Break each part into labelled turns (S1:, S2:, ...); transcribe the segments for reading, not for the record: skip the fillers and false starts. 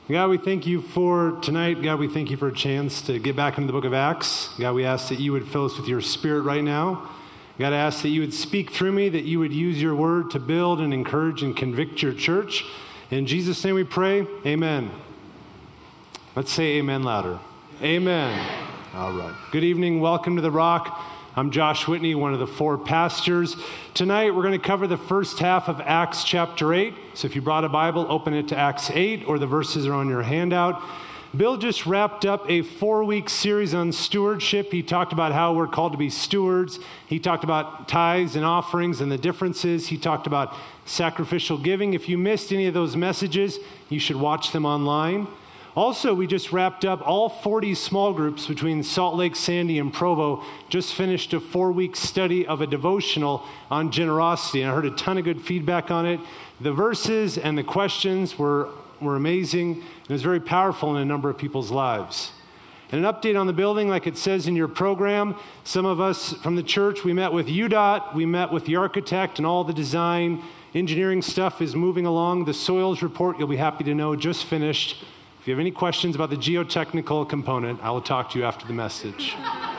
S1: God, we thank you for tonight. God, we thank you for a chance to get back into the book of Acts. God, we ask that you would fill us with your spirit right now. God, I ask that you would speak through me, that you would use your word to build and encourage and convict your church. In Jesus' name we pray, amen. Let's say amen louder. Amen. All right. Good evening. Welcome to The Rock. I'm Josh Whitney, one of the four pastors. Tonight, we're going to cover the first half of Acts chapter 8. So if you brought a Bible, open it to Acts 8, or the verses are on your handout. Bill just wrapped up a 4-week series on stewardship. He talked about how we're called to be stewards. He talked about tithes and offerings and the differences. He talked about sacrificial giving. If you missed any of those messages, you should watch them online. Also, we just wrapped up all 40 small groups between Salt Lake, Sandy, and Provo. Just finished a 4-week study of a devotional on generosity, and I heard a ton of good feedback on it. The verses and the questions were amazing. It was very powerful in a number of people's lives. And an update on the building, like it says in your program, some of us from the church, we met with UDOT, we met with the architect, and all the design, engineering stuff is moving along. The soils report, you'll be happy to know, just finished. If you have any questions about the geotechnical component, I will talk to you after the message.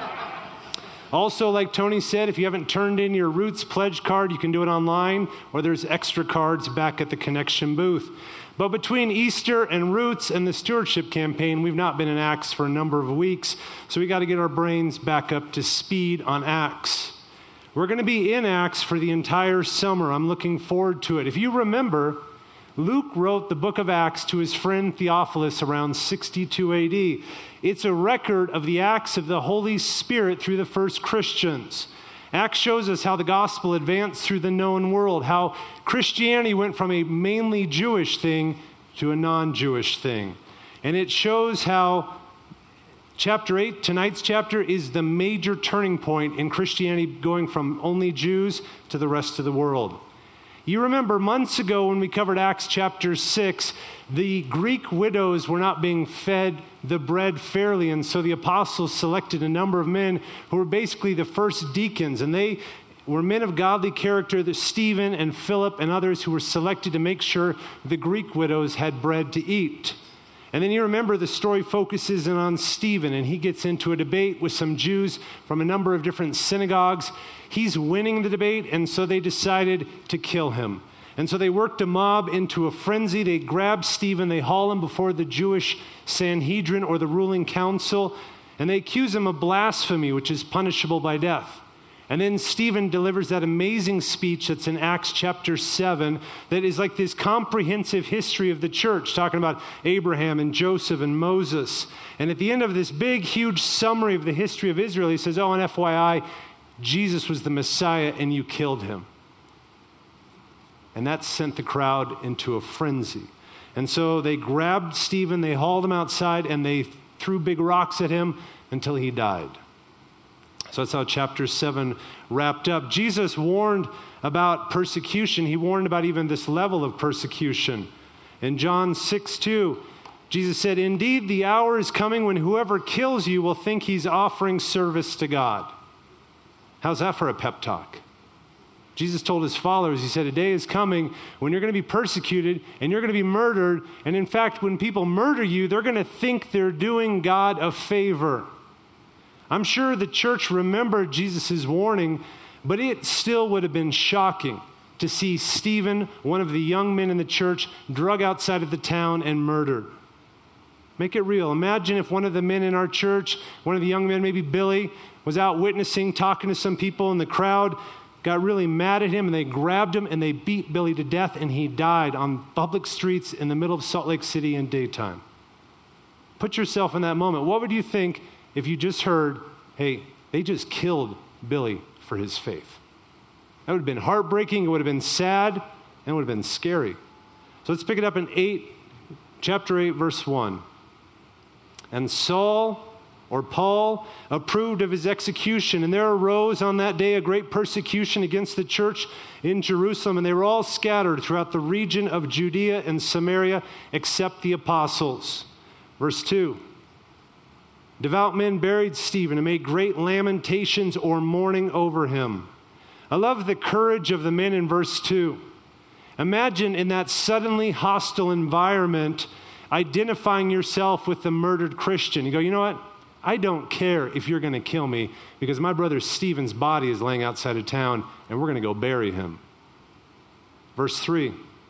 S1: Also, like Tony said, if you haven't turned in your Roots pledge card, you can do it online, or there's extra cards back at the Connection booth. But between Easter and Roots and the stewardship campaign, we've not been in Acts for a number of weeks, so we got to get our brains back up to speed on Acts. We're going to be in Acts for the entire summer. I'm looking forward to it. If you remember, Luke wrote the book of Acts to his friend Theophilus around 62 AD. It's a record of the acts of the Holy Spirit through the first Christians. Acts shows us how the gospel advanced through the known world, how Christianity went from a mainly Jewish thing to a non-Jewish thing. And it shows how chapter 8, tonight's chapter, is the major turning point in Christianity going from only Jews to the rest of the world. You remember months ago when we covered Acts chapter 6, the Greek widows were not being fed the bread fairly, and so the apostles selected a number of men who were basically the first deacons, and they were men of godly character, that Stephen and Philip and others who were selected to make sure the Greek widows had bread to eat. And then you remember the story focuses in on Stephen, and he gets into a debate with some Jews from a number of different synagogues. He's winning the debate, and so they decided to kill him. And so they worked a mob into a frenzy. They grab Stephen, they haul him before the Jewish Sanhedrin, or the ruling council, and they accuse him of blasphemy, which is punishable by death. And then Stephen delivers that amazing speech that's in Acts chapter 7 that is like this comprehensive history of the church, talking about Abraham and Joseph and Moses. And at the end of this big, huge summary of the history of Israel, he says, oh, and FYI, Jesus was the Messiah and you killed him. And that sent the crowd into a frenzy. And so they grabbed Stephen, they hauled him outside, and they threw big rocks at him until he died. So that's how chapter 7 wrapped up. Jesus warned about persecution. He warned about even this level of persecution. In John 6:2, Jesus said, "Indeed, the hour is coming when whoever kills you will think he's offering service to God." How's that for a pep talk? Jesus told his followers, he said, a day is coming when you're going to be persecuted and you're going to be murdered. And in fact, when people murder you, they're going to think they're doing God a favor. I'm sure the church remembered Jesus' warning, but it still would have been shocking to see Stephen, one of the young men in the church, drug outside of the town and murdered. Make it real. Imagine if one of the men in our church, one of the young men, maybe Billy, was out witnessing, talking to some people, and the crowd got really mad at him, and they grabbed him, and they beat Billy to death, and he died on public streets in the middle of Salt Lake City in daytime. Put yourself in that moment. What would you think if you just heard, hey, they just killed Billy for his faith? That would have been heartbreaking, it would have been sad, and it would have been scary. So let's pick it up in chapter 8, verse 1. And Saul, or Paul, approved of his execution, and there arose on that day a great persecution against the church in Jerusalem, and they were all scattered throughout the region of Judea and Samaria, except the apostles. Verse 2. Devout men buried Stephen and made great lamentations or mourning over him. I love the courage of the men in verse 2. Imagine in that suddenly hostile environment, identifying yourself with the murdered Christian. You go, you know what? I don't care if you're going to kill me because my brother Stephen's body is laying outside of town and we're going to go bury him. Verse 3.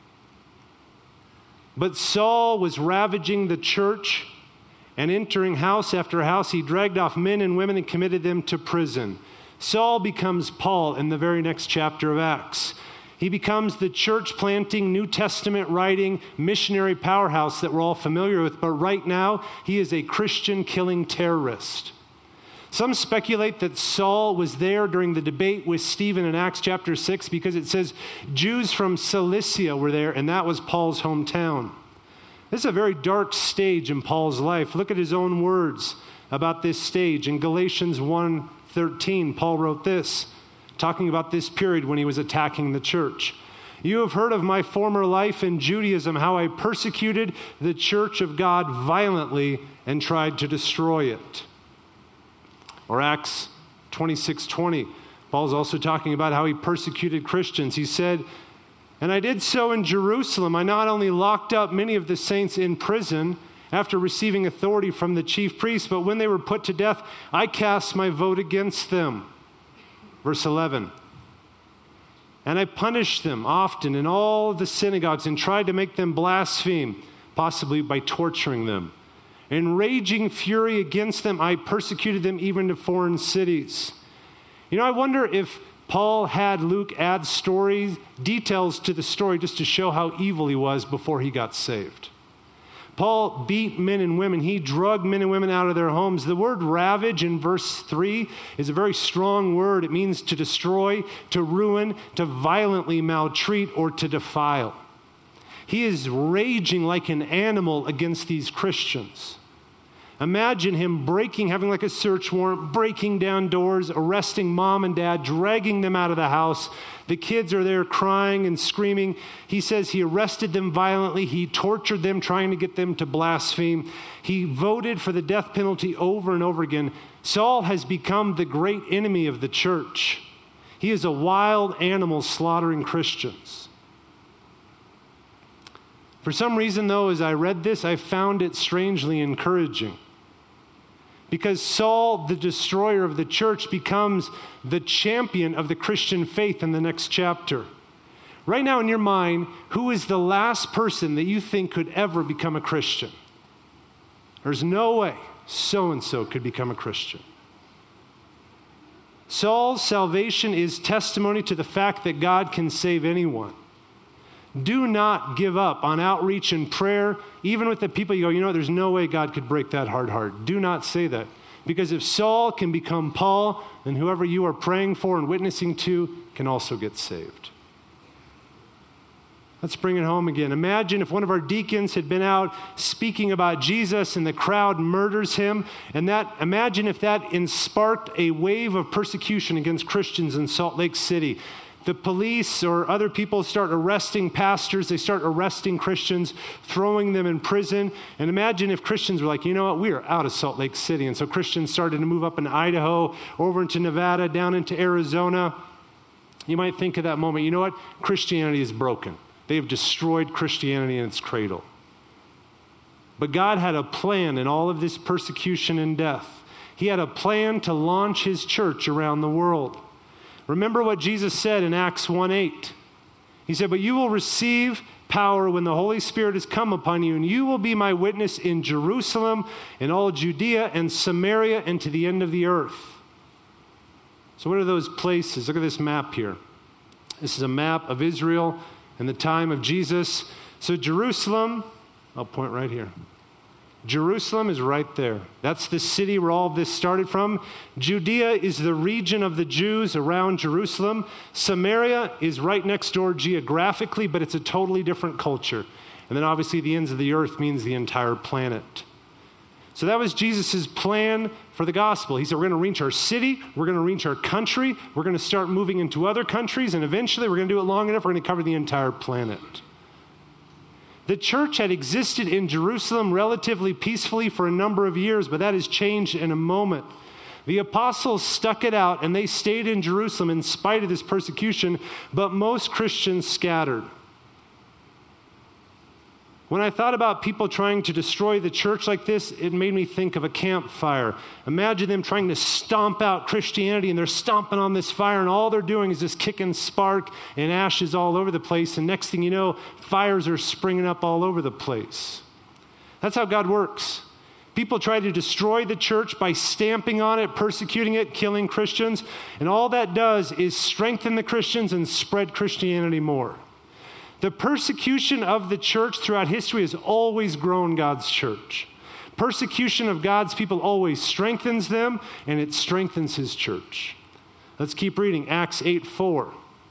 S1: But Saul was ravaging the church and entering house after house. He dragged off men and women and committed them to prison. Saul becomes Paul in the very next chapter of Acts. He becomes the church-planting, New Testament writing, missionary powerhouse that we're all familiar with, but right now, he is a Christian-killing terrorist. Some speculate that Saul was there during the debate with Stephen in Acts chapter 6 because it says Jews from Cilicia were there, and that was Paul's hometown. This is a very dark stage in Paul's life. Look at his own words about this stage. In Galatians 1:13, Paul wrote this, talking about this period when he was attacking the church. You have heard of my former life in Judaism, how I persecuted the church of God violently and tried to destroy it. Or Acts 26:20, Paul's also talking about how he persecuted Christians. He said, and I did so in Jerusalem. I not only locked up many of the saints in prison after receiving authority from the chief priests, but when they were put to death, I cast my vote against them. Verse 11, and I punished them often in all the synagogues and tried to make them blaspheme, possibly by torturing them. In raging fury against them, I persecuted them even to foreign cities. You know, I wonder if Paul had Luke add details to the story just to show how evil he was before he got saved. Paul beat men and women. He drugged men and women out of their homes. The word ravage in verse 3 is a very strong word. It means to destroy, to ruin, to violently maltreat, or to defile. He is raging like an animal against these Christians. Imagine him having like a search warrant, breaking down doors, arresting mom and dad, dragging them out of the house. The kids are there crying and screaming. He says he arrested them violently. He tortured them, trying to get them to blaspheme. He voted for the death penalty over and over again. Saul has become the great enemy of the church. He is a wild animal slaughtering Christians. For some reason, though, as I read this, I found it strangely encouraging. Because Saul, the destroyer of the church, becomes the champion of the Christian faith in the next chapter. Right now in your mind, who is the last person that you think could ever become a Christian? There's no way so-and-so could become a Christian. Saul's salvation is testimony to the fact that God can save anyone. Do not give up on outreach and prayer, even with the people you go, there's no way God could break that hard heart. Do not say that. Because if Saul can become Paul, then whoever you are praying for and witnessing to can also get saved. Let's bring it home again. Imagine if one of our deacons had been out speaking about Jesus and the crowd murders him, and imagine if that sparked a wave of persecution against Christians in Salt Lake City. The police or other people start arresting pastors. They start arresting Christians, throwing them in prison. And imagine if Christians were like, you know what, we are out of Salt Lake City. And so Christians started to move up in Idaho, over into Nevada, down into Arizona. You might think of that moment, you know what, Christianity is broken. They have destroyed Christianity in its cradle. But God had a plan in all of this persecution and death. He had a plan to launch his church around the world. Remember what Jesus said in Acts 1:8. He said, but you will receive power when the Holy Spirit has come upon you, and you will be my witness in Jerusalem, in all Judea and Samaria, and to the end of the earth. So what are those places? Look at this map here. This is a map of Israel in the time of Jesus. So Jerusalem, I'll point right here. Jerusalem is right there. That's the city where all of this started from. Judea is the region of the Jews around Jerusalem. Samaria is right next door geographically, but it's a totally different culture. And then obviously the ends of the earth means the entire planet. So that was Jesus' plan for the gospel. He said, we're going to reach our city, we're going to reach our country, we're going to start moving into other countries, and eventually we're going to do it long enough, we're going to cover the entire planet. The church had existed in Jerusalem relatively peacefully for a number of years, but that has changed in a moment. The apostles stuck it out, and they stayed in Jerusalem in spite of this persecution, but most Christians scattered. When I thought about people trying to destroy the church like this, it made me think of a campfire. Imagine them trying to stomp out Christianity, and they're stomping on this fire, and all they're doing is just kicking spark and ashes all over the place, and next thing you know, fires are springing up all over the place. That's how God works. People try to destroy the church by stamping on it, persecuting it, killing Christians, and all that does is strengthen the Christians and spread Christianity more. The persecution of the church throughout history has always grown God's church. Persecution of God's people always strengthens them, and it strengthens his church. Let's keep reading. Acts 8:4.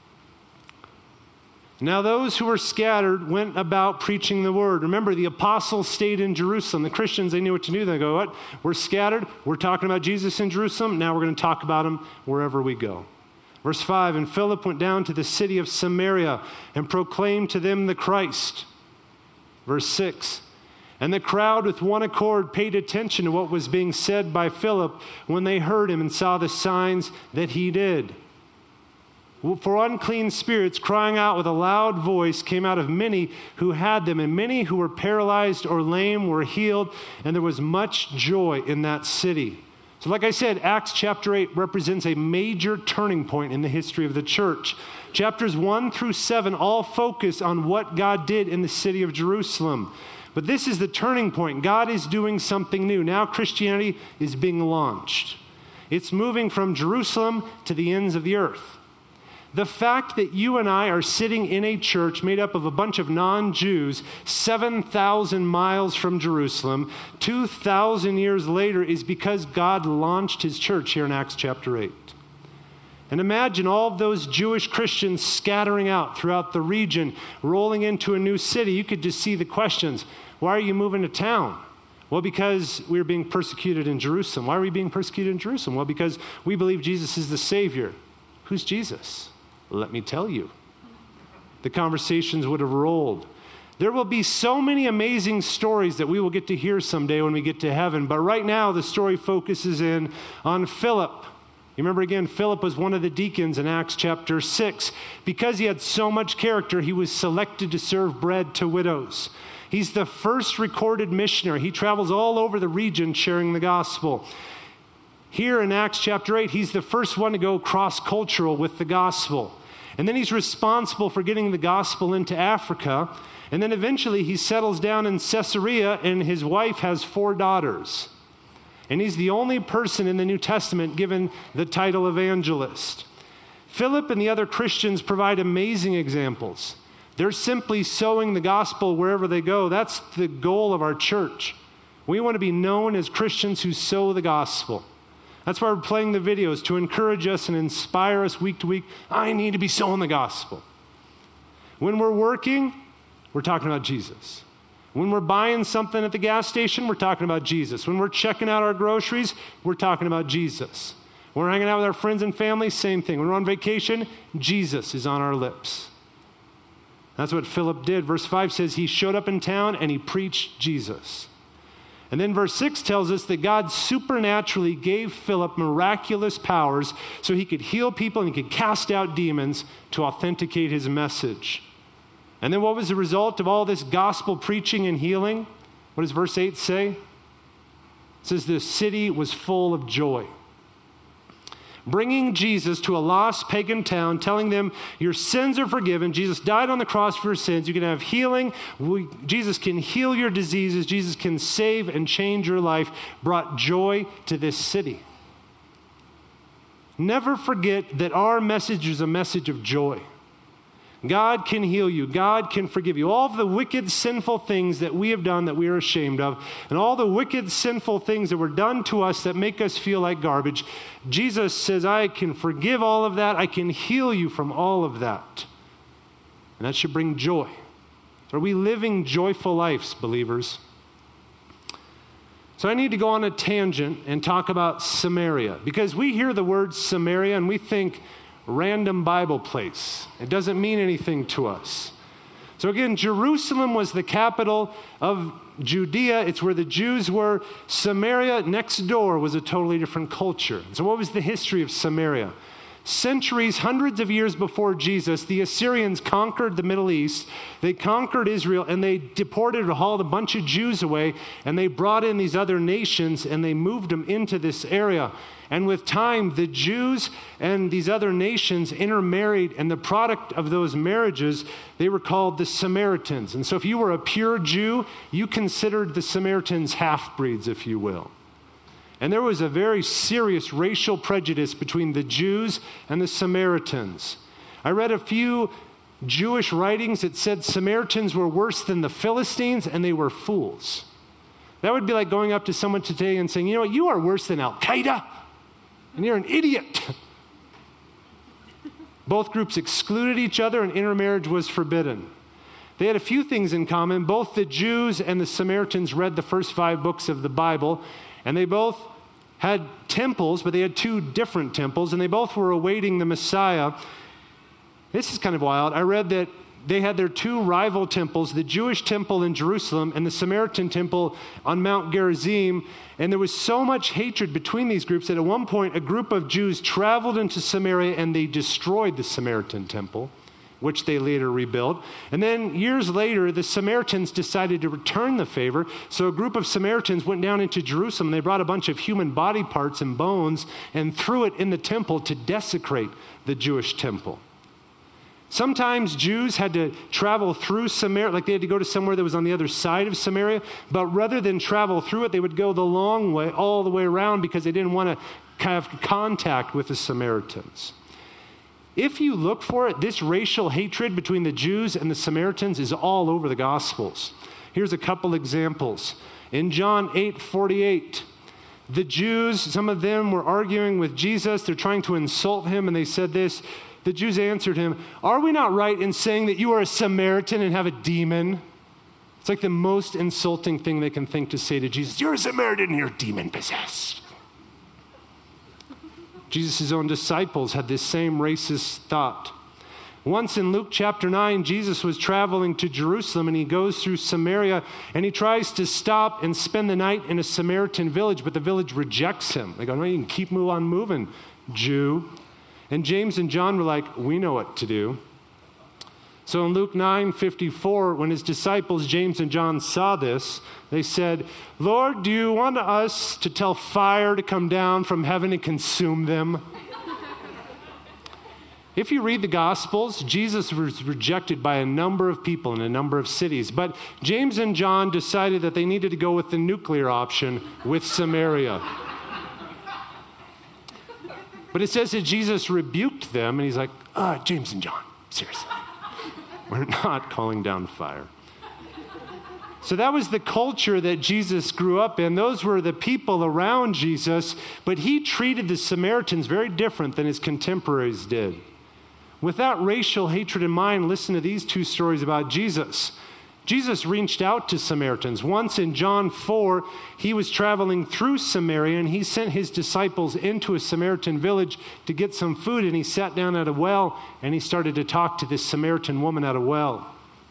S1: Now those who were scattered went about preaching the word. Remember, the apostles stayed in Jerusalem. The Christians, they knew what to do. They go, what? We're scattered. We're talking about Jesus in Jerusalem. Now we're going to talk about him wherever we go. Verse 5, and Philip went down to the city of Samaria and proclaimed to them the Christ. Verse 6, and the crowd with one accord paid attention to what was being said by Philip when they heard him and saw the signs that he did. For unclean spirits, crying out with a loud voice, came out of many who had them, and many who were paralyzed or lame were healed, and there was much joy in that city. So like I said, Acts chapter 8 represents a major turning point in the history of the church. Chapters 1 through 7 all focus on what God did in the city of Jerusalem. But this is the turning point. God is doing something new. Now Christianity is being launched. It's moving from Jerusalem to the ends of the earth. The fact that you and I are sitting in a church made up of a bunch of non-Jews 7,000 miles from Jerusalem 2,000 years later is because God launched his church here in Acts chapter 8. And imagine all of those Jewish Christians scattering out throughout the region, rolling into a new city. You could just see the questions. Why are you moving to town? Well, because we were being persecuted in Jerusalem. Why are we being persecuted in Jerusalem? Well, because we believe Jesus is the Savior. Who's Jesus? Let me tell you. The conversations would have rolled. There will be so many amazing stories that we will get to hear someday when we get to heaven. But right now, the story focuses in on Philip. You remember again, Philip was one of the deacons in Acts chapter 6. Because he had so much character, he was selected to serve bread to widows. He's the first recorded missionary. He travels all over the region sharing the gospel. Here in Acts chapter 8, he's the first one to go cross-cultural with the gospel. And then he's responsible for getting the gospel into Africa. And then eventually he settles down in Caesarea, and his wife has 4 daughters. And he's the only person in the New Testament given the title evangelist. Philip and the other Christians provide amazing examples. They're simply sowing the gospel wherever they go. That's the goal of our church. We want to be known as Christians who sow the gospel. That's why we're playing the videos, to encourage us and inspire us week to week. I need to be sowing the gospel. When we're working, we're talking about Jesus. When we're buying something at the gas station, we're talking about Jesus. When we're checking out our groceries, we're talking about Jesus. When we're hanging out with our friends and family, same thing. When we're on vacation, Jesus is on our lips. That's what Philip did. Verse 5 says he showed up in town and he preached Jesus. And then verse 6 tells us that God supernaturally gave Philip miraculous powers so he could heal people and he could cast out demons to authenticate his message. And then what was the result of all this gospel preaching and healing? What does verse 8 say? It says the city was full of joy. Bringing Jesus to a lost pagan town, telling them your sins are forgiven. Jesus died on the cross for your sins. You can have healing. Jesus can heal your diseases. Jesus can save and change your life. Brought joy to this city. Never forget that our message is a message of joy. God can heal you. God can forgive you. All of the wicked, sinful things that we have done that we are ashamed of, and all the wicked, sinful things that were done to us that make us feel like garbage, Jesus says, I can forgive all of that. I can heal you from all of that. And that should bring joy. Are we living joyful lives, believers? So I need to go on a tangent and talk about Samaria, because we hear the word Samaria and we think random Bible place. It doesn't mean anything to us. So again, Jerusalem was the capital of Judea. It's where the Jews were. Samaria, next door, was a totally different culture. So what was the history of Samaria? Centuries, hundreds of years before Jesus, the Assyrians conquered the Middle East. They conquered Israel, and they deported or hauled a bunch of Jews away, and they brought in these other nations, and they moved them into this area. And with time, the Jews and these other nations intermarried, and the product of those marriages, they were called the Samaritans. And so if you were a pure Jew, you considered the Samaritans half-breeds, if you will. And there was a very serious racial prejudice between the Jews and the Samaritans. I read a few Jewish writings that said Samaritans were worse than the Philistines, and they were fools. That would be like going up to someone today and saying, you know what, you are worse than Al-Qaeda, and you're an idiot. Both groups excluded each other, and intermarriage was forbidden. They had a few things in common. Both the Jews and the Samaritans read the first 5 books of the Bible, and they both had temples, but they had 2 different temples, and they both were awaiting the Messiah. This is kind of wild. I read that they had their 2 rival temples, the Jewish temple in Jerusalem and the Samaritan temple on Mount Gerizim, and there was so much hatred between these groups that at one point a group of Jews traveled into Samaria and they destroyed the Samaritan temple, which they later rebuilt. And then years later, the Samaritans decided to return the favor. So a group of Samaritans went down into Jerusalem. They brought a bunch of human body parts and bones and threw it in the temple to desecrate the Jewish temple. Sometimes Jews had to travel through Samaria, like they had to go to somewhere that was on the other side of Samaria, but rather than travel through it, they would go the long way, all the way around, because they didn't want to have contact with the Samaritans. If you look for it, this racial hatred between the Jews and the Samaritans is all over the Gospels. Here's a couple examples. In John 8:48, the Jews, some of them were arguing with Jesus. They're trying to insult him, and they said this. The Jews answered him, "Are we not right in saying that you are a Samaritan and have a demon?" It's like the most insulting thing they can think to say to Jesus. You're a Samaritan and you're demon-possessed. Jesus' own disciples had this same racist thought. Once in Luke chapter 9, Jesus was traveling to Jerusalem, and he goes through Samaria, and he tries to stop and spend the night in a Samaritan village, but the village rejects him. They go, no, you can keep on moving, Jew. And James and John were like, we know what to do. So in Luke 9:54, when his disciples, James and John, saw this, they said, Lord, do you want us to tell fire to come down from heaven and consume them? If you read the Gospels, Jesus was rejected by a number of people in a number of cities. But James and John decided that they needed to go with the nuclear option with Samaria. But it says that Jesus rebuked them, and he's like, James and John, seriously. We're not calling down fire. So that was the culture that Jesus grew up in. Those were the people around Jesus, but he treated the Samaritans very different than his contemporaries did. With that racial hatred in mind, listen to these 2 stories about Jesus. Jesus reached out to Samaritans. Once in John 4, he was traveling through Samaria, and he sent his disciples into a Samaritan village to get some food, and he sat down at a well, and he started to talk to this Samaritan woman at a well.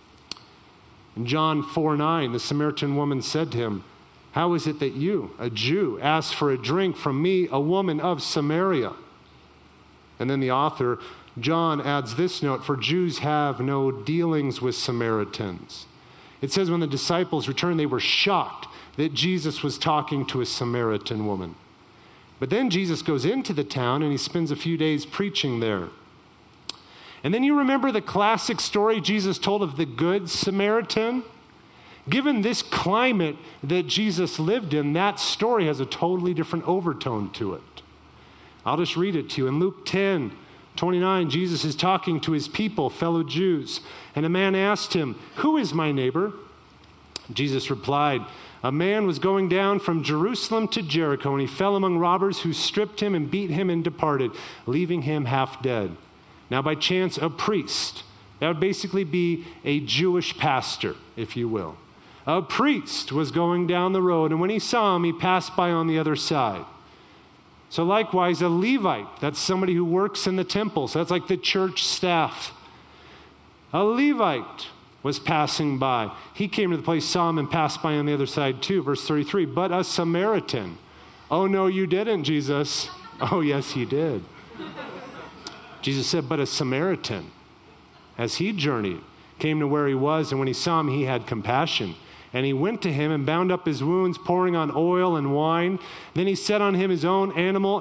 S1: In John 4:9, the Samaritan woman said to him, how is it that you, a Jew, ask for a drink from me, a woman of Samaria? And then the author, John, adds this note, for Jews have no dealings with Samaritans. It says when the disciples returned, they were shocked that Jesus was talking to a Samaritan woman. But then Jesus goes into the town and he spends a few days preaching there. And then you remember the classic story Jesus told of the Good Samaritan? Given this climate that Jesus lived in, that story has a totally different overtone to it. I'll just read it to you. In Luke 10:29, Jesus is talking to his people, fellow Jews, and a man asked him, who is my neighbor? Jesus replied, a man was going down from Jerusalem to Jericho, and he fell among robbers who stripped him and beat him and departed, leaving him half dead. Now by chance, a priest, that would basically be a Jewish pastor, if you will. A priest was going down the road, and when he saw him, he passed by on the other side. So likewise, a Levite, that's somebody who works in the temple. So that's like the church staff. A Levite was passing by. He came to the place, saw him, and passed by on the other side too. Verse 33, but a Samaritan. Oh, no, you didn't, Jesus. Oh, yes, he did. Jesus said, but a Samaritan, as he journeyed, came to where he was, and when he saw him, he had compassion. And he went to him and bound up his wounds, pouring on oil and wine. Then he set him on his own animal,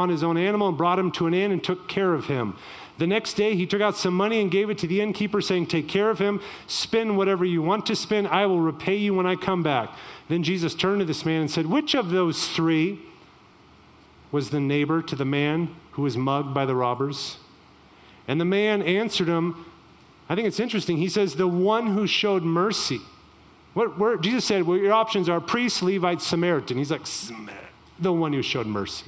S1: and brought him to an inn and took care of him. The next day he took out some money and gave it to the innkeeper, saying, take care of him, spend whatever you want to spend, I will repay you when I come back. Then Jesus turned to this man and said, which of those three was the neighbor to the man who was mugged by the robbers? And the man answered him, I think it's interesting, he says, the one who showed mercy. Jesus said, well, your options are priest, Levite, Samaritan. He's like, the one who showed mercy.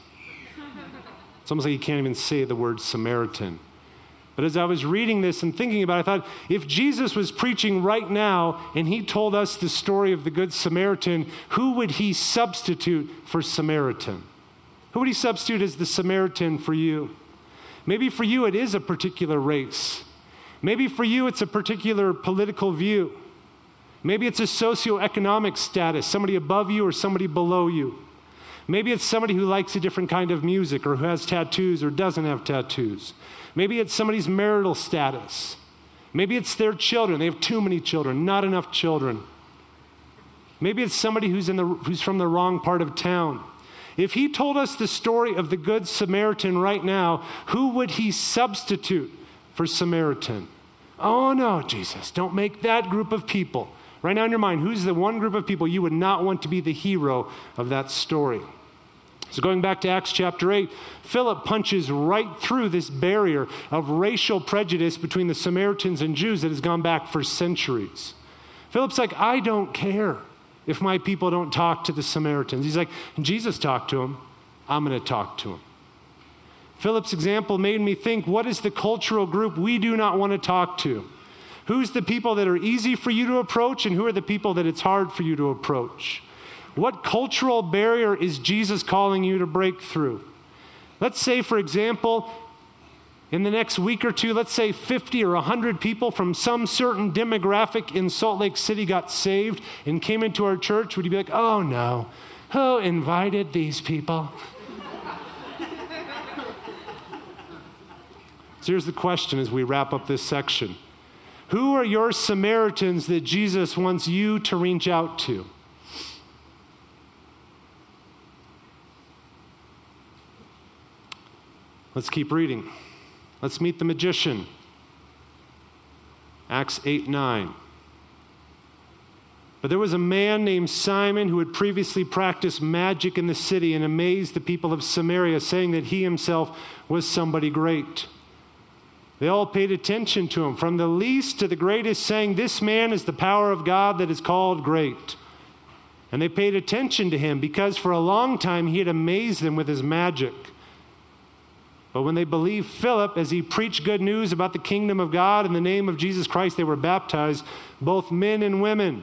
S1: It's almost like he can't even say the word Samaritan. But as I was reading this and thinking about it, I thought, if Jesus was preaching right now and he told us the story of the Good Samaritan, who would he substitute for Samaritan? Who would he substitute as the Samaritan for you? Maybe for you it is a particular race. Maybe for you it's a particular political view. Maybe it's a socioeconomic status, somebody above you or somebody below you. Maybe it's somebody who likes a different kind of music or who has tattoos or doesn't have tattoos. Maybe it's somebody's marital status. Maybe it's their children. They have too many children, not enough children. Maybe it's somebody who's from the wrong part of town. If he told us the story of the Good Samaritan right now, who would he substitute for Samaritan? Oh no, Jesus, don't make that group of people. Right now in your mind, who's the one group of people you would not want to be the hero of that story? So going back to Acts chapter 8, Philip punches right through this barrier of racial prejudice between the Samaritans and Jews that has gone back for centuries. Philip's like, I don't care if my people don't talk to the Samaritans. He's like, Jesus talked to him, I'm going to talk to him. Philip's example made me think, what is the cultural group we do not want to talk to? Who's the people that are easy for you to approach, and who are the people that it's hard for you to approach? What cultural barrier is Jesus calling you to break through? Let's say, for example, in the next week or two, let's say 50 or 100 people from some certain demographic in Salt Lake City got saved and came into our church. Would you be like, oh no, who invited these people? So here's the question as we wrap up this section. Who are your Samaritans that Jesus wants you to reach out to? Let's keep reading. Let's meet the magician. Acts 8:9. But there was a man named Simon who had previously practiced magic in the city and amazed the people of Samaria, saying that he himself was somebody great. They all paid attention to him, from the least to the greatest, saying, this man is the power of God that is called great. And they paid attention to him because for a long time he had amazed them with his magic. But when they believed Philip as he preached good news about the kingdom of God in the name of Jesus Christ, they were baptized, both men and women.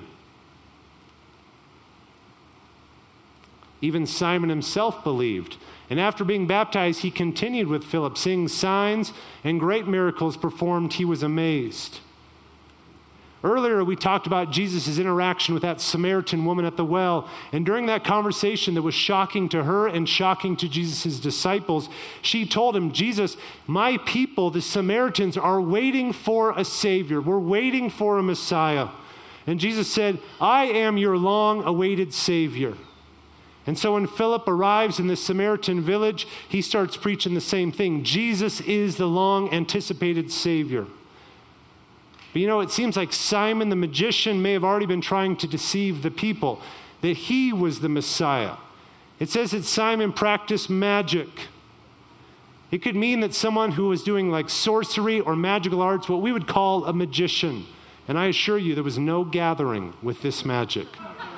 S1: Even Simon himself believed. And after being baptized, he continued with Philip, seeing signs and great miracles performed. He was amazed. Earlier, we talked about Jesus' interaction with that Samaritan woman at the well. And during that conversation that was shocking to her and shocking to Jesus' disciples, she told him, Jesus, my people, the Samaritans, are waiting for a Savior. We're waiting for a Messiah. And Jesus said, I am your long-awaited Savior. And so when Philip arrives in the Samaritan village, he starts preaching the same thing. Jesus is the long-anticipated Savior. But it seems like Simon the magician may have already been trying to deceive the people, that he was the Messiah. It says that Simon practiced magic. It could mean that someone who was doing like sorcery or magical arts, what we would call a magician. And I assure you, there was no gathering with this magic.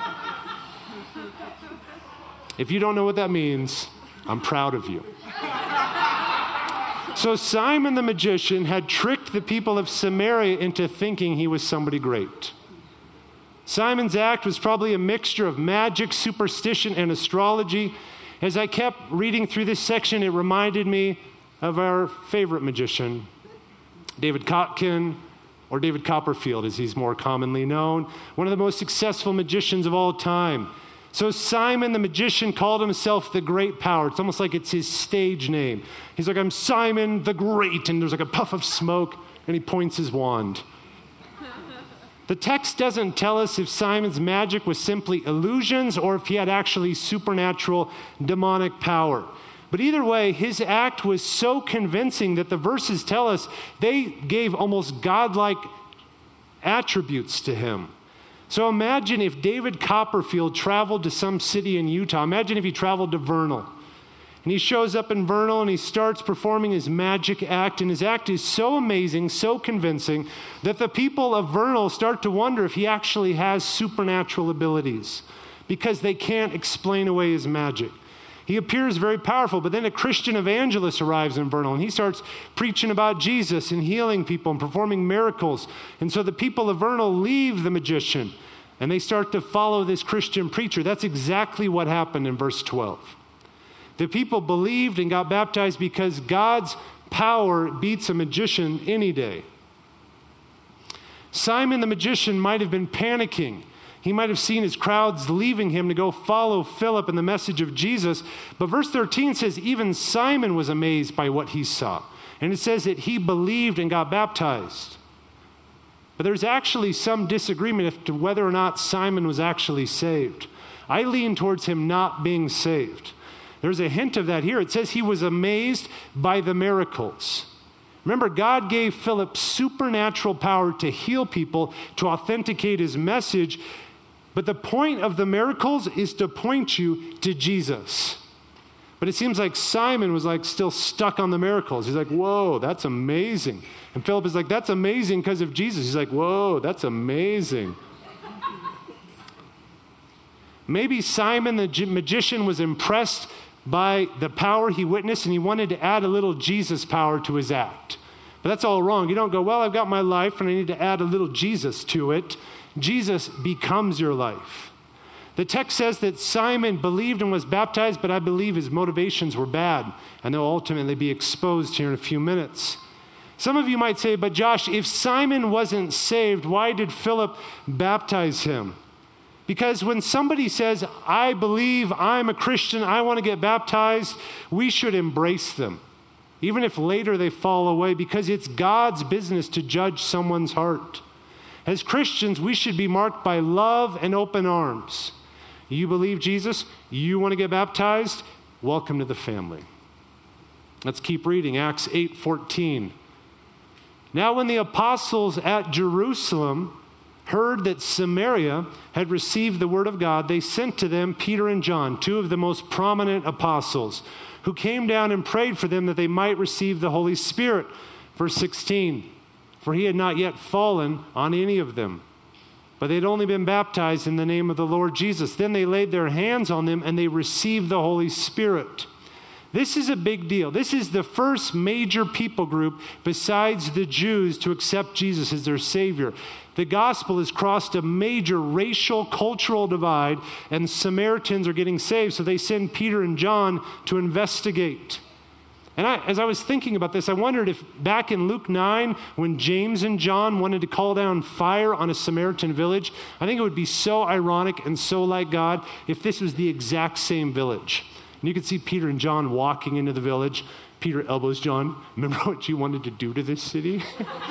S1: If you don't know what that means, I'm proud of you. So Simon the magician had tricked the people of Samaria into thinking he was somebody great. Simon's act was probably a mixture of magic, superstition, and astrology. As I kept reading through this section, it reminded me of our favorite magician, David Kotkin, or David Copperfield, as he's more commonly known, one of the most successful magicians of all time. So Simon the magician called himself the Great Power. It's almost like it's his stage name. He's like, I'm Simon the Great, and there's like a puff of smoke, and he points his wand. The text doesn't tell us if Simon's magic was simply illusions or if he had actually supernatural demonic power. But either way, his act was so convincing that the verses tell us they gave almost godlike attributes to him. So imagine if David Copperfield traveled to some city in Utah. Imagine if he traveled to Vernal. And he shows up in Vernal and he starts performing his magic act. And his act is so amazing, so convincing, that the people of Vernal start to wonder if he actually has supernatural abilities because they can't explain away his magic. He appears very powerful, but then a Christian evangelist arrives in Vernal and he starts preaching about Jesus and healing people and performing miracles. And so the people of Vernal leave the magician and they start to follow this Christian preacher. That's exactly what happened in verse 12. The people believed and got baptized because God's power beats a magician any day. Simon the magician might have been panicking. He might have seen his crowds leaving him to go follow Philip and the message of Jesus. But verse 13 says, even Simon was amazed by what he saw. And it says that he believed and got baptized. But there's actually some disagreement as to whether or not Simon was actually saved. I lean towards him not being saved. There's a hint of that here. It says he was amazed by the miracles. Remember, God gave Philip supernatural power to heal people, to authenticate his message. But the point of the miracles is to point you to Jesus. But it seems like Simon was like still stuck on the miracles. He's like, whoa, that's amazing. And Philip is like, that's amazing because of Jesus. He's like, whoa, that's amazing. Maybe Simon the magician was impressed by the power he witnessed and he wanted to add a little Jesus power to his act. But that's all wrong. You don't go, well, I've got my life and I need to add a little Jesus to it. Jesus becomes your life. The text says that Simon believed and was baptized, but I believe his motivations were bad, and they'll ultimately be exposed here in a few minutes. Some of you might say, but Josh, if Simon wasn't saved, why did Philip baptize him? Because when somebody says, I believe, I'm a Christian, I want to get baptized, we should embrace them, even if later they fall away, because it's God's business to judge someone's heart. As Christians, we should be marked by love and open arms. You believe Jesus? You want to get baptized? Welcome to the family. Let's keep reading. Acts 8:14. Now when the apostles at Jerusalem heard that Samaria had received the word of God, they sent to them Peter and John, two of the most prominent apostles, who came down and prayed for them that they might receive the Holy Spirit. Verse 16. For he had not yet fallen on any of them, but they'd only been baptized in the name of the Lord Jesus. Then they laid their hands on them and they received the Holy Spirit. This is a big deal. This is the first major people group besides the Jews to accept Jesus as their Savior. The gospel has crossed a major racial, cultural divide, and Samaritans are getting saved, so they send Peter and John to investigate. And as I was thinking about this, I wondered if back in Luke 9, when James and John wanted to call down fire on a Samaritan village, I think it would be so ironic and so like God if this was the exact same village. And you could see Peter and John walking into the village. Peter elbows John, remember what you wanted to do to this city?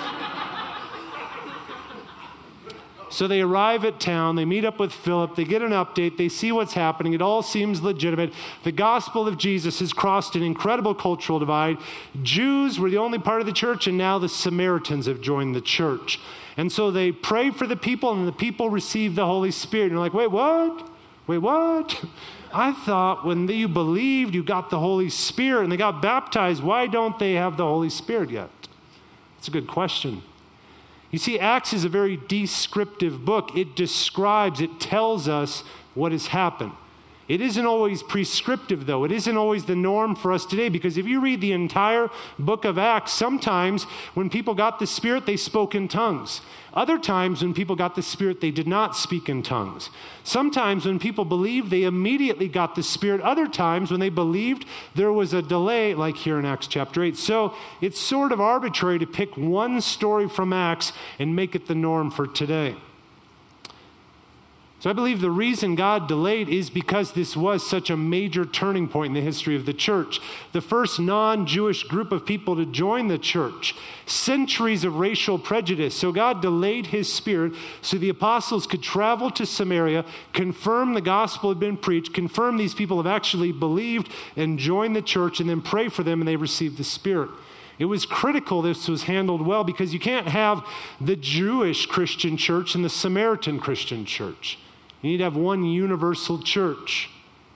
S1: So they arrive at town, they meet up with Philip, they get an update, they see what's happening, it all seems legitimate. The gospel of Jesus has crossed an incredible cultural divide. Jews were the only part of the church, and now the Samaritans have joined the church. And so they pray for the people, and the people receive the Holy Spirit. And you're like, wait, what? Wait, what? I thought when you believed, you got the Holy Spirit, and they got baptized. Why don't they have the Holy Spirit yet? That's a good question. You see, Acts is a very descriptive book. It describes, it tells us what has happened. It isn't always prescriptive, though. It isn't always the norm for us today, because if you read the entire book of Acts, sometimes when people got the Spirit, they spoke in tongues. Other times when people got the Spirit, they did not speak in tongues. Sometimes when people believed, they immediately got the Spirit. Other times when they believed, there was a delay, like here in Acts chapter 8. So it's sort of arbitrary to pick one story from Acts and make it the norm for today. So I believe the reason God delayed is because this was such a major turning point in the history of the church. The first non-Jewish group of people to join the church. Centuries of racial prejudice. So God delayed his Spirit so the apostles could travel to Samaria, confirm the gospel had been preached, confirm these people have actually believed and joined the church, and then pray for them and they received the Spirit. It was critical this was handled well because you can't have the Jewish Christian church and the Samaritan Christian church. You need to have one universal church.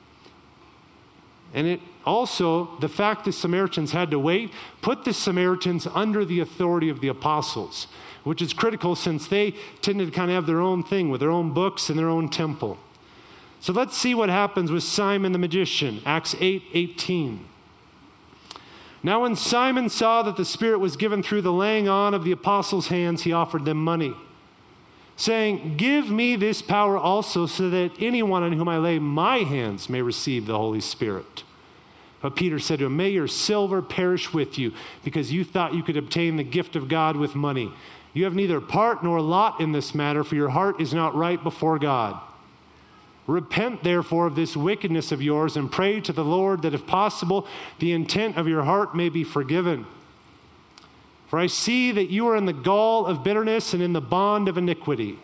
S1: And it also, the fact the Samaritans had to wait, put the Samaritans under the authority of the apostles, which is critical since they tended to kind of have their own thing with their own books and their own temple. So let's see what happens with Simon the magician, Acts 8:18. Now when Simon saw that the Spirit was given through the laying on of the apostles' hands, he offered them money, saying, "Give me this power also, so that anyone on whom I lay my hands may receive the Holy Spirit." But Peter said to him, "May your silver perish with you, because you thought you could obtain the gift of God with money. You have neither part nor lot in this matter, for your heart is not right before God. Repent, therefore, of this wickedness of yours, and pray to the Lord that, if possible, the intent of your heart may be forgiven. For I see that you are in the gall of bitterness and in the bond of iniquity."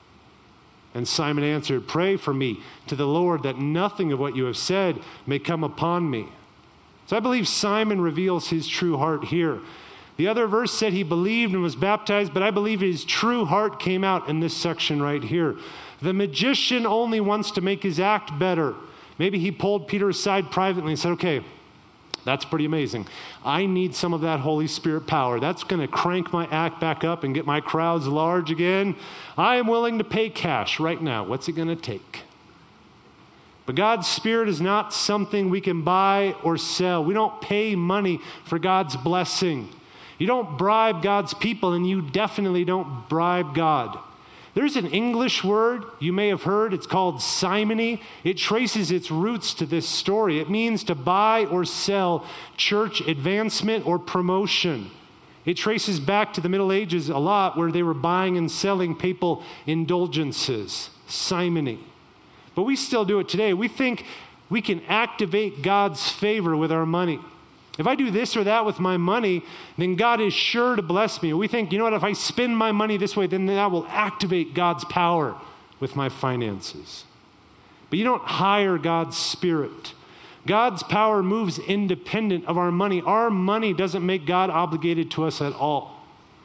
S1: And Simon answered, "Pray for me to the Lord that nothing of what you have said may come upon me." So I believe Simon reveals his true heart here. The other verse said he believed and was baptized, but I believe his true heart came out in this section right here. The magician only wants to make his act better. Maybe he pulled Peter aside privately and said, "Okay, that's pretty amazing. I need some of that Holy Spirit power. That's going to crank my act back up and get my crowds large again. I am willing to pay cash right now. What's it going to take?" But God's Spirit is not something we can buy or sell. We don't pay money for God's blessing. You don't bribe God's people, and you definitely don't bribe God. There's an English word you may have heard. It's called simony. It traces its roots to this story. It means to buy or sell church advancement or promotion. It traces back to the Middle Ages a lot, where they were buying and selling papal indulgences. Simony. But we still do it today. We think we can activate God's favor with our money. If I do this or that with my money, then God is sure to bless me. We think, you know what, if I spend my money this way, then that will activate God's power with my finances. But you don't hire God's Spirit. God's power moves independent of our money. Our money doesn't make God obligated to us at all.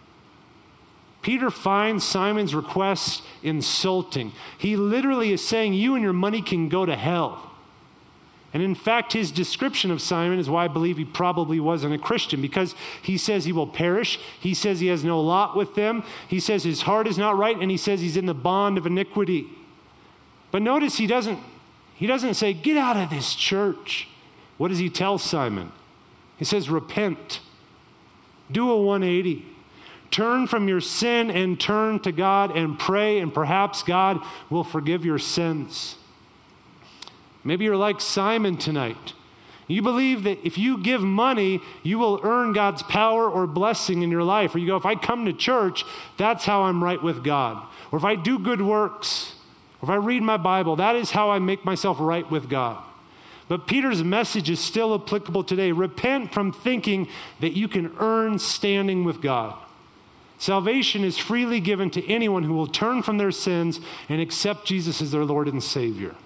S1: Peter finds Simon's request insulting. He literally is saying, you and your money can go to hell. And in fact, his description of Simon is why I believe he probably wasn't a Christian, because he says he will perish. He says he has no lot with them. He says his heart is not right, and he says he's in the bond of iniquity. But notice he doesn't say, "Get out of this church." What does he tell Simon? He says, "Repent. Do a 180. Turn from your sin and turn to God and pray, and perhaps God will forgive your sins." Maybe you're like Simon tonight. You believe that if you give money, you will earn God's power or blessing in your life. Or you go, if I come to church, that's how I'm right with God. Or if I do good works, or if I read my Bible, that is how I make myself right with God. But Peter's message is still applicable today. Repent from thinking that you can earn standing with God. Salvation is freely given to anyone who will turn from their sins and accept Jesus as their Lord and Savior.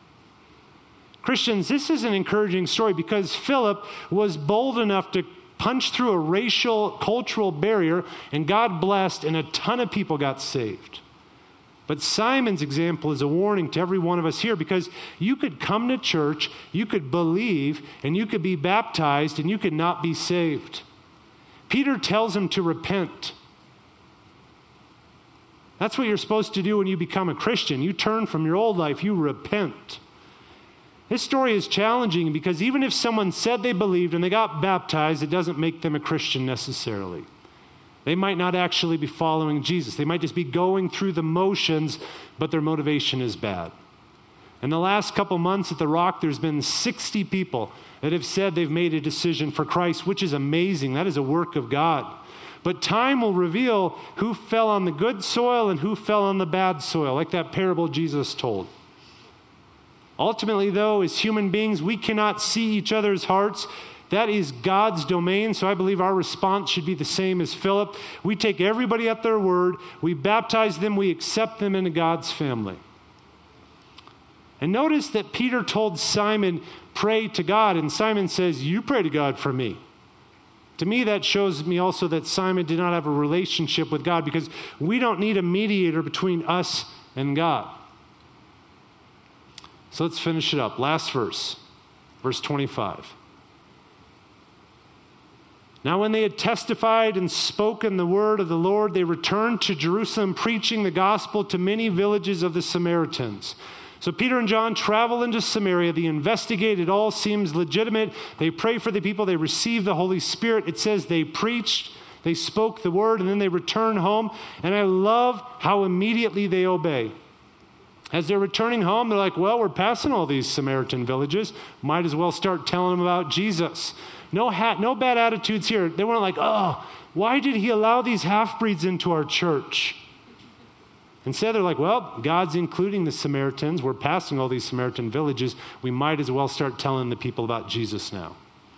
S1: Christians, this is an encouraging story because Philip was bold enough to punch through a racial, cultural barrier, and God blessed, and a ton of people got saved. But Simon's example is a warning to every one of us here, because you could come to church, you could believe, and you could be baptized, and you could not be saved. Peter tells him to repent. That's what you're supposed to do when you become a Christian. You turn from your old life, you repent. This story is challenging because even if someone said they believed and they got baptized, it doesn't make them a Christian necessarily. They might not actually be following Jesus. They might just be going through the motions, but their motivation is bad. In the last couple months at The Rock, there's been 60 people that have said they've made a decision for Christ, which is amazing. That is a work of God. But time will reveal who fell on the good soil and who fell on the bad soil, like that parable Jesus told. Ultimately, though, as human beings, we cannot see each other's hearts. That is God's domain, so I believe our response should be the same as Philip. We take everybody at their word, we baptize them, we accept them into God's family. And notice that Peter told Simon, pray to God, and Simon says, you pray to God for me. To me, that shows me also that Simon did not have a relationship with God, because we don't need a mediator between us and God. So let's finish it up. Last verse, verse 25. Now when they had testified and spoken the word of the Lord, they returned to Jerusalem, preaching the gospel to many villages of the Samaritans. So Peter and John travel into Samaria. They investigate. It all seems legitimate. They pray for the people. They receive the Holy Spirit. It says they preached, they spoke the word, and then they return home. And I love how immediately they obey. As they're returning home, they're like, well, we're passing all these Samaritan villages. Might as well start telling them about Jesus. No bad attitudes here. They weren't like, oh, why did he allow these half-breeds into our church? Instead, they're like, well, God's including the Samaritans. We're passing all these Samaritan villages. We might as well start telling the people about Jesus now.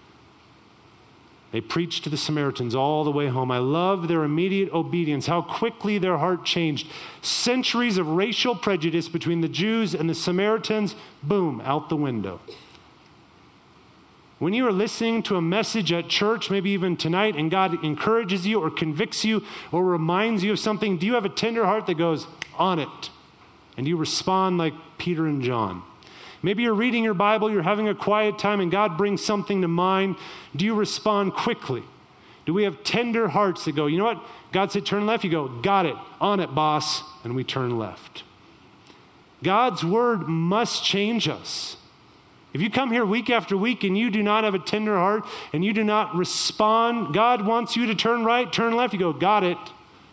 S1: They preached to the Samaritans all the way home. I love their immediate obedience, how quickly their heart changed. Centuries of racial prejudice between the Jews and the Samaritans, boom, out the window. When you are listening to a message at church, maybe even tonight, and God encourages you or convicts you or reminds you of something, do you have a tender heart that goes, on it? And you respond like Peter and John. Maybe you're reading your Bible, you're having a quiet time, and God brings something to mind. Do you respond quickly? Do we have tender hearts that go, you know what? God said turn left. You go, got it. On it, boss. And we turn left. God's word must change us. If you come here week after week and you do not have a tender heart and you do not respond, God wants you to turn right, turn left. You go, got it.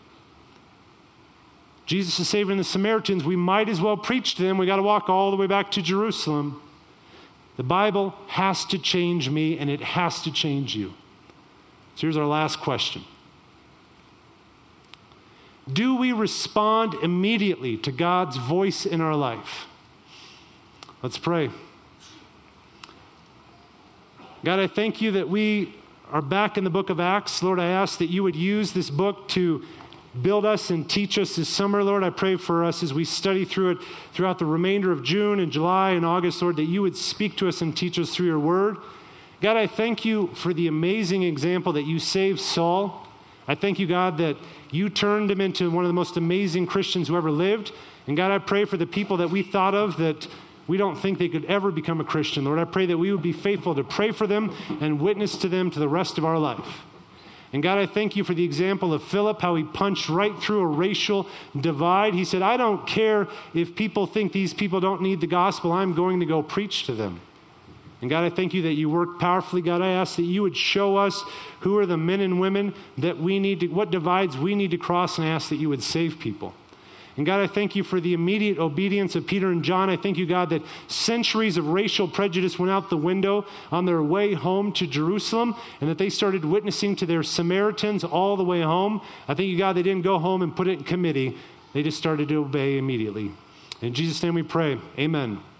S1: Jesus is saving the Samaritans. We might as well preach to them. We got to walk all the way back to Jerusalem. The Bible has to change me, and it has to change you. So here's our last question. Do we respond immediately to God's voice in our life? Let's pray. God, I thank you that we are back in the book of Acts. Lord, I ask that you would use this book to build us and teach us this summer. Lord, I pray for us as we study through it throughout the remainder of June and July and August, Lord, that you would speak to us and teach us through your word. God, I thank you for the amazing example that you saved Saul. I thank you, God, that you turned him into one of the most amazing Christians who ever lived. And God, I pray for the people that we thought of that we don't think they could ever become a Christian. Lord, I pray that we would be faithful to pray for them and witness to them to the rest of our life. And God, I thank you for the example of Philip, how he punched right through a racial divide. He said, I don't care if people think these people don't need the gospel. I'm going to go preach to them. And God, I thank you that you work powerfully. God, I ask that you would show us who are the men and women that we need to, what divides we need to cross, and I ask that you would save people. And God, I thank you for the immediate obedience of Peter and John. I thank you, God, that centuries of racial prejudice went out the window on their way home to Jerusalem, and that they started witnessing to their Samaritans all the way home. I thank you, God, they didn't go home and put it in committee. They just started to obey immediately. In Jesus' name we pray. Amen.